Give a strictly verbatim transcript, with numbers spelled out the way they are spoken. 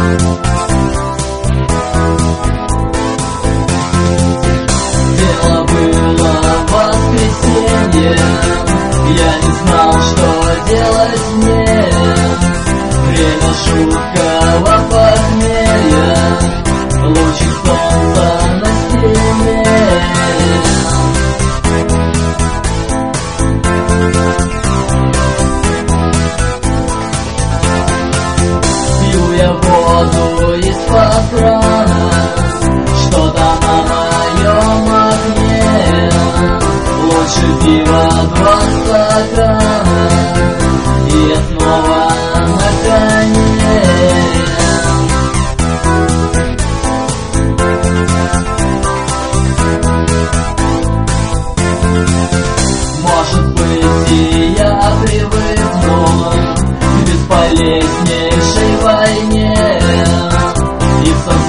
Дело было в воскресенье, я не знал, что делать мне. Время шуткового похмелья, лучик солнца на стене. Пью я воду из-под крана, что-то на моем окне. Лучше пива два стакана, и я снова на коне. Может быть, и я привыкну к бесполезней